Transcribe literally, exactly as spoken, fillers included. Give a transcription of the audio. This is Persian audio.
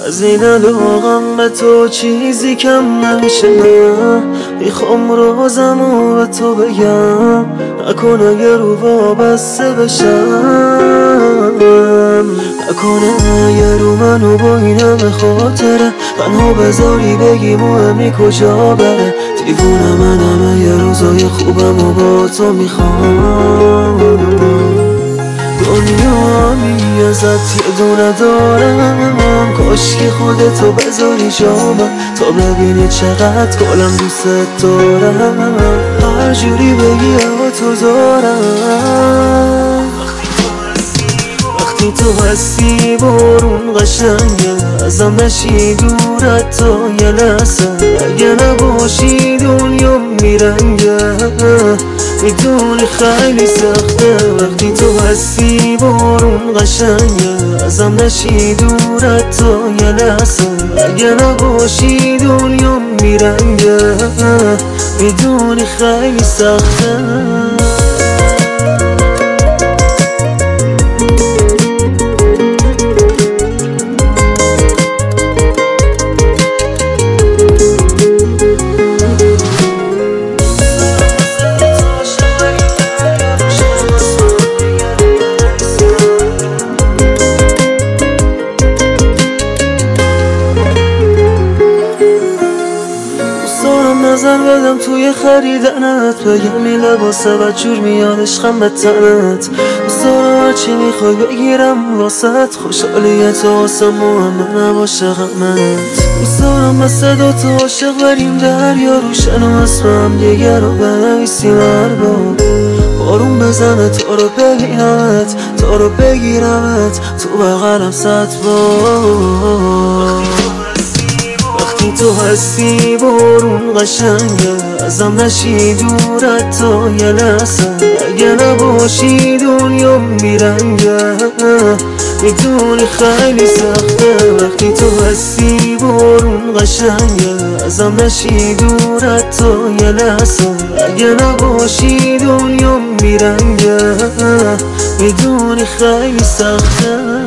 از این علاقم به تو چیزی کم نمیشه. نه میخوام رازمو به تو بگم، نکنه یه رو وابسته بشم، نکنه یه رو منو با این همه خاطره تنها بذاری بگی مهمی کجا بره. دیوونه منم یه روزای خوبم و با تو میخوام، دنیا همی ازت یه دونه دارم، کاشکی خودتو بذاری جامم تا ببینی چقدر کلم دوست دارم. هر جوری بگی هوا تو دارم. وقتی تو هستی بارون قشنگه، ازم نشی دورت تا یه لحظه. اگه نباشی دنیا میرنگه، میدونی خیلی سخته. وقتی تو هستی بارون قشنگه، ازم نشی دورت تا یه لحظه. اگه نباشی دنیا میرنگه، میدونی خیلی سخته. نظر بدم توی خریدنت، بگم این لباسه بدجور میاد عشقم به تنت. دوست دارم هرچی میخوای بگیرم واسط، خوشحالیت واسه مهمه نباشه غمت. دوست دارم مثل دوتا عاشق بریم دریا، روشن و اسمم دیگه رو بنویسیم هر بار. بارون بزنه تا رو ببینمت، تا رو بگیرمت تو بغلم صد بار. وقتی تو هستی بارون قشنگه، ازم نشی دورت تا یه لحظه. اگه نباشی دنیا میرنگه، میدونی خیلی سخته. وقتی تو هستی بارون قشنگه، ازم نشی دورت تا یه لحظه. اگه نباشی دنیا میرنگه، میدونی خیلی سخته.